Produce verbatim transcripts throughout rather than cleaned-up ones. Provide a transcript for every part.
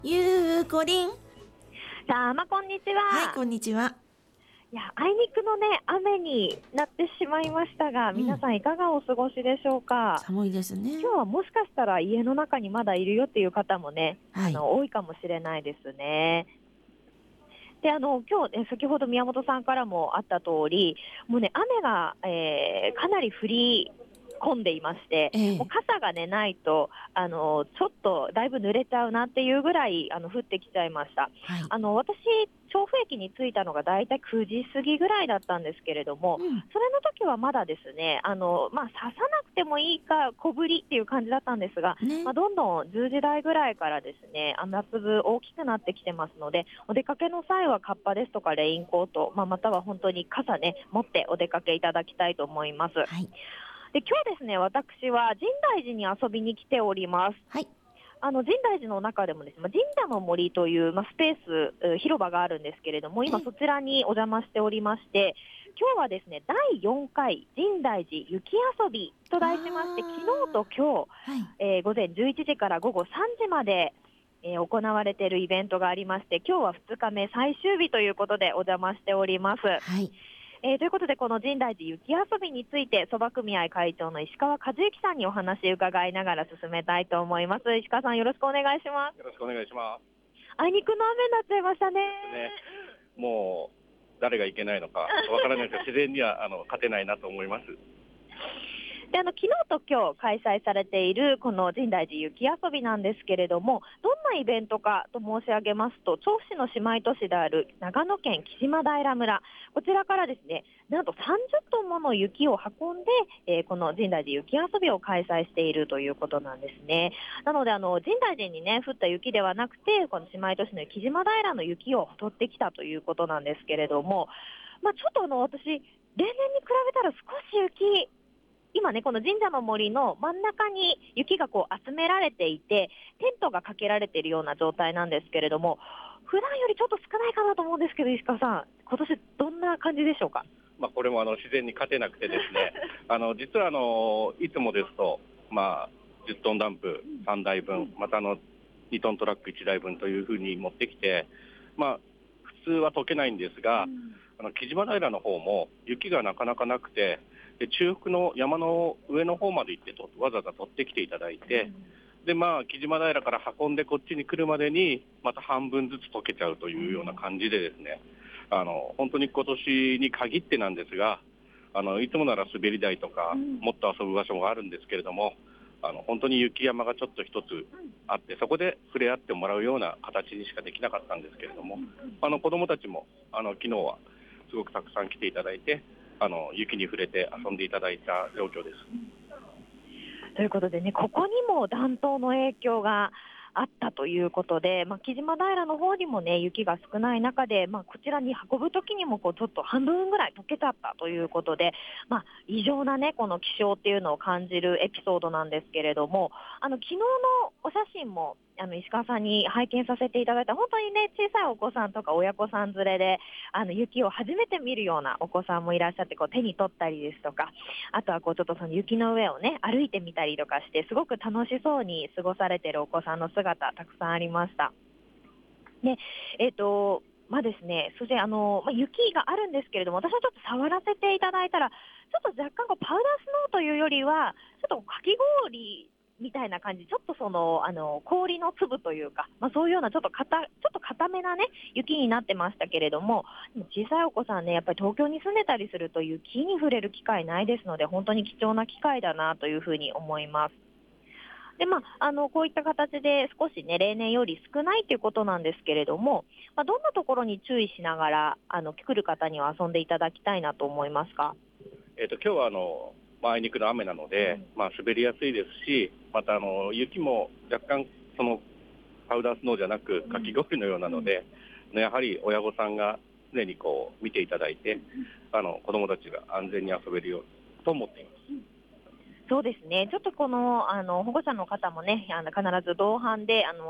ゆうこりん。 さあ、まあ、こんにちは。 はい、こんにちは。 いや、あいにくのね、雨になってしまいましたが、 うん皆さんいかがお過ごしでしょうか。 寒いですね。 今日はもしかしたら家の中にまだいるよっていう方もね、 はい。 あの多いかもしれないですね。で、あの今日ね、先ほど宮本さんからもあった通り、もうね、雨が、えーかなり降り込んでいまして、 ええもう傘がねないと、あのちょっとだいぶ濡れちゃうなっていうぐらいあの降ってきちゃいました。 はい。 あの私、調布駅に着いたのがだいたいくじ過ぎぐらいだったんですけれども、 うん。 それの時はまだですね、あのまあ、刺さなくてもいいか小降りっていう感じだったんですが、 ね。 まあ、どんどんじゅうじ台ぐらいからですね、雨粒大きくなってきてますので、お出かけの際はカッパですとかレインコート、まあ、または本当に傘ね、持ってお出かけいただきたいと思います。 はい。 で、今日ですね、私は深大寺に遊びに来ております。 はい。 あの深大寺の中でもですね、まあ神社の森という、まあ、スペース、えー広場があるんですけれども、今ええそちらにお邪魔しておりまして、今日はですね、だいよんかい深大寺雪遊びと題しまして、 あー昨日と今日、 はい。 えー午前じゅういちじから午後さんじまで、えー行われているイベントがありまして、今日はふつかめ最終日ということでお邪魔しております。 はい。 えーということで、この深大寺雪遊びについて、そば組合会長の石川和幸さんにお話を伺いながら進めたいと思います。石川さん、よろしくお願いします。 よろしくお願いしまあいにくの雨になっちゃいましたね。 すね。もう誰がいけないのかわからないですが、自然にはあの勝てないなと思います。 で、あの昨日と今日開催されているこの深大寺雪遊びなんですけれども、どんなイベントかと申し上げますと、調布市の姉妹都市である長野県木島平村、こちらからですね、なんとさんじゅっトンもの雪を運んで、えーこの深大寺雪遊びを開催しているということなんですね。なので、あの深大寺にね、降った雪ではなくて、この姉妹都市の木島平の雪を取ってきたということなんですけれども、まあ、ちょっとあの私、例年に比べたら少し雪、今ね、この神社の森の真ん中に雪がこう集められていて、テントがかけられているような状態なんですけれども、普段よりちょっと少ないかなと思うんですけど、石川さん、今年どんな感じでしょうか。 まあこれもあの自然に勝てなくてですね、あの実はあのいつもですとまあじゅっトンダンプさんだいぶん、またあのにトントラックいちだいぶんというふうに持ってきて、まあ普通は溶けないんですが、あの木島平の方も雪がなかなかなくて、で中腹の山の上の方まで行ってとわざわざ取ってきていただいて、でまあ木島平から運んでこっちに来るまでにまた半分ずつ溶けちゃうというような感じでですね、あの本当に今年に限ってなんですが、あのいつもなら滑り台とかもっと遊ぶ場所もあるんですけれども、あの本当に雪山がちょっと一つあって、そこで触れ合ってもらうような形にしかできなかったんですけれども、あの子どもたちもあの昨日はすごくたくさん来ていただいて、あの雪に触れて遊んでいただいた状況です。 ということでね、ここにも暖冬の影響があったということで、まあ、木島平の方にもね、雪が少ない中で、まあ、こちらに運ぶときにもこうちょっと半分ぐらい溶けちゃったということで、まあ、異常なね、この気象っていうのを感じるエピソードなんですけれども、あの昨日のお写真もあの石川さんに拝見させていただいた、本当にね、小さいお子さんとか親子さん連れで、あの雪を初めて見るようなお子さんもいらっしゃって、こう手に取ったりですとか、あとはこうちょっとその雪の上をね、歩いてみたりとかして、すごく楽しそうに過ごされているお子さんの姿、たくさんありました。で、えっ、と、まあですね、そしてあの、まあ、雪があるんですけれども、私はちょっと触らせていただいたら、ちょっと若干こうパウダースノーというよりは、ちょっとかき氷みたいな感じ、ちょっとその、あの、氷の粒というか、まあ、そういうようなちょっとかた、ちょっと固めなね、雪になってましたけれども、でも小さいお子さんね、やっぱり東京に住んでたりすると雪に触れる機会ないですので、本当に貴重な機会だなというふうに思います。で、まあ、あの、こういった形で少しね、例年より少ないということなんですけれども、まあ、どんなところに注意しながら、あの、来る方には遊んでいただきたいなと思いますか？ えー、と今日はあの、まあ、あいにくの雨なので、まあ、滑りやすいですし、またあの雪も若干そのパウダースノーじゃなくかき氷のようなので、やはり親御さんが常にこう見ていただいて、あの子どもたちが安全に遊べるようにと思っています。 そうですね。ちょっとこの、あの、保護者の方もね、あの、必ず同伴で、あの、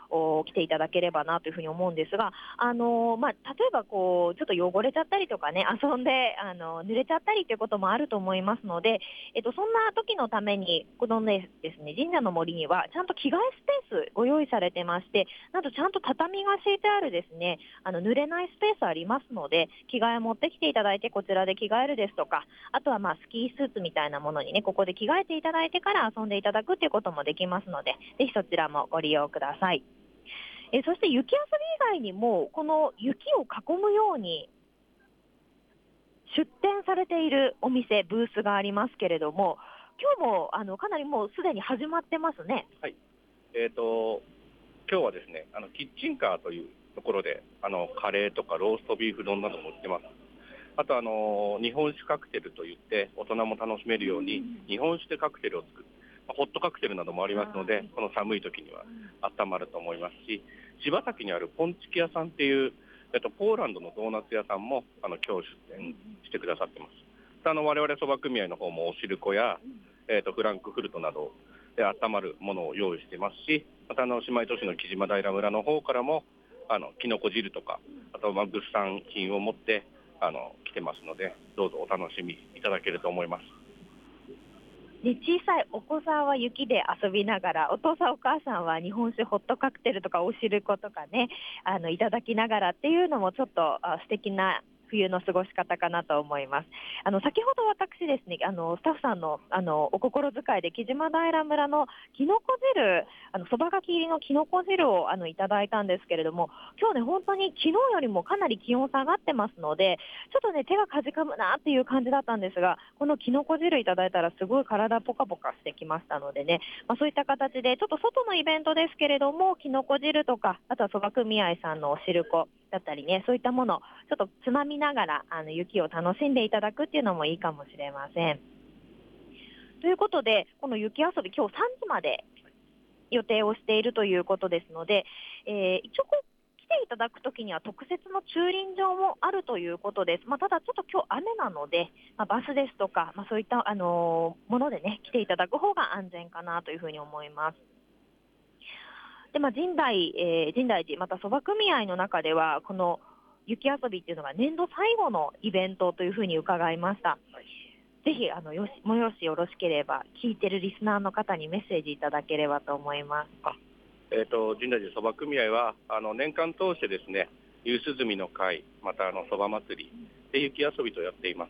お来ていただければなというふうに思うんですが、あのまあ、例えばこうちょっと汚れちゃったりとかね、遊んであの濡れちゃったりということもあると思いますので、えっと、そんな時のためにこの、ね、ですね、神社の森にはちゃんと着替えスペースご用意されてまして、なんとちゃんと畳が敷いてあるですね、あの濡れないスペースありますので、着替え持ってきていただいてこちらで着替えるですとか、あとはまあスキースーツみたいなものにね、ここで着替えていただいてから遊んでいただくということもできますので、ぜひそちらもご利用ください。えそして雪遊び以外にもこの雪を囲むように出店されているお店、ブースがありますけれども、今日もあのかなりもうすでに始まってますね。 はい、えーと今日はですね、あのキッチンカーというところであのカレーとかローストビーフ丼なども売ってます。あとあの日本酒カクテルといって大人も楽しめるように日本酒でカクテルを作る、まあ、ホットカクテルなどもありますので、この寒い時には温まると思いますし、柴崎にあるポンチキ屋さんっていう、えっと、ポーランドのドーナツ屋さんもあの今日出店してくださってます。あの我々そば組合の方もお汁粉や、えっと、フランクフルトなどで温まるものを用意してますし、またあの姉妹都市の木島平村の方からもあのきのこ汁とか、あとまあ物産品を持ってあの来てますので、どうぞお楽しみいただけると思います。 で小さいお子さんは雪で遊びながら、お父さんお母さんは日本酒ホットカクテルとかお汁粉とかね、あのいただきながらっていうのもちょっとあ素敵な冬の過ごし方かなと思います。あの先ほど私ですね、あのスタッフさんのあのお心遣いで木島平村のきのこ汁、あのそばがき入りのきのこ汁をあのいただいたんですけれども、今日ね本当に昨日よりもかなり気温下がってますので、ちょっとね手がかじかむなっていう感じだったんですが、このきのこ汁いただいたらすごい体ポカポカしてきましたのでね、まあ、そういった形でちょっと外のイベントですけれども、きのこ汁とか、あとはそば組合さんのお汁粉だったりね、そういったものちょっとつまみながらあの雪を楽しんでいただくっていうのもいいかもしれません。ということで、この雪遊び今日さんじまで予定をしているということですので、えー、一応こう来ていただくときには特設の駐輪場もあるということです。まあ、ただちょっと今日雨なので、まあ、バスですとか、まあ、そういった、あのー、ものでね来ていただく方が安全かなというふうに思います。でまあ、神代、えー、神代寺またそば組合の中ではこの雪遊びっていうのが年度最後のイベントというふうに伺いました。はい、ぜひあのよしもよしよろしければ聞いてるリスナーの方にメッセージいただければと思います。 あ、えー、と神代寺そば組合はあの年間通してですね、夕涼みの会、またあのそば祭りで雪遊びとやっています。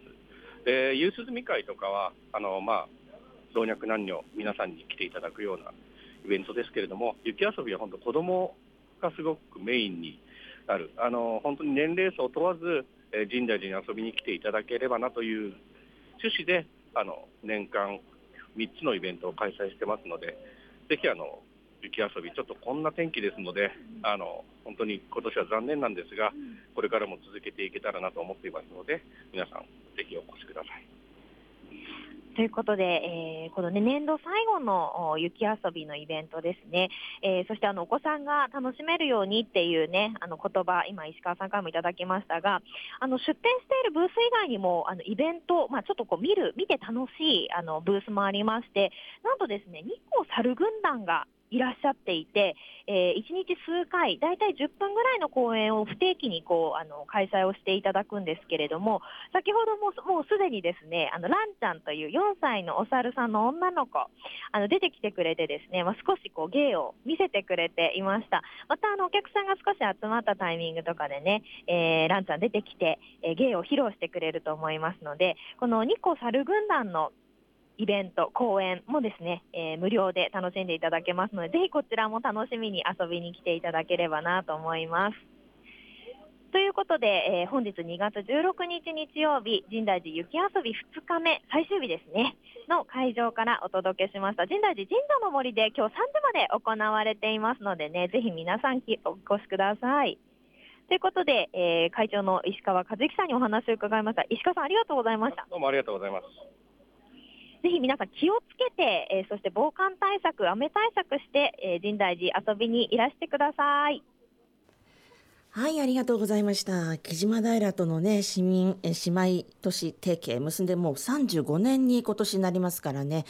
で夕涼み会とかはあの、まあ、老若男女皆さんに来ていただくようなイベントですけれども、雪遊びは本当子どもがすごくメインになる、あの本当に年齢層を問わず、えー、神代寺に遊びに来ていただければなという趣旨であの年間みっつのイベントを開催してますので、ぜひあの雪遊びちょっとこんな天気ですので、あの本当に今年は残念なんですが、これからも続けていけたらなと思っていますので、皆さんぜひお越しください。 ということで、えー、この、ね、年度最後の雪遊びのイベントですね、えー、そしてあのお子さんが楽しめるようにっていうね、あの言葉、今石川さんからもいただきましたが、あの出店しているブース以外にもあのイベント、まあ、ちょっとこう見る見て楽しいあのブースもありまして、なんとですね、日光猿軍団がいらっしゃっていて、えー、いちにち数回、だいたいじゅっぷんぐらいの公演を不定期にこうあの開催をしていただくんですけれども、先ほどももうすでにですね、あのランちゃんというよんさいのお猿さんの女の子、あの出てきてくれてですね、まあ、少しこう芸を見せてくれていました。またあのお客さんが少し集まったタイミングとかでね、えー、ランちゃん出てきて、えー、芸を披露してくれると思いますので、この日光猿軍団のイベント、公演もですね、えー、無料で楽しんでいただけますので、ぜひこちらも楽しみに遊びに来ていただければなと思います。ということで、えー、本日にがつじゅうろくにち日曜日、神代寺雪遊びふつかめ最終日ですねの会場からお届けしました。神代寺神社の森で今日さんじまで行われていますのでね、ぜひ皆さんきお越しください。ということで、えー、会長の石川和之さんにお話を伺いました。石川さん、ありがとうございました。 どうもありがとうございます。 ぜひ皆さん気をつけて、えー、そして防寒対策、雨対策して、えー、神代寺遊びにいらしてください。 はい、ありがとうございました。木島平とのね、市民え姉妹都市提携結んでもうさんじゅうごねんに今年になりますからね、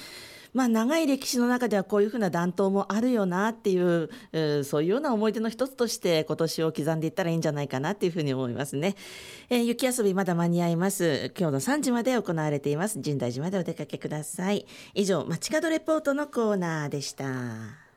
まあ、長い歴史の中ではこういうふうな暖冬もあるよなっていう、えーそういうような思い出の一つとして今年を刻んでいったらいいんじゃないかなっていうふうに思いますね。えー雪遊びまだ間に合います。今日のさんじまで行われています。深大寺までお出かけください。以上、街角レポートのコーナーでした。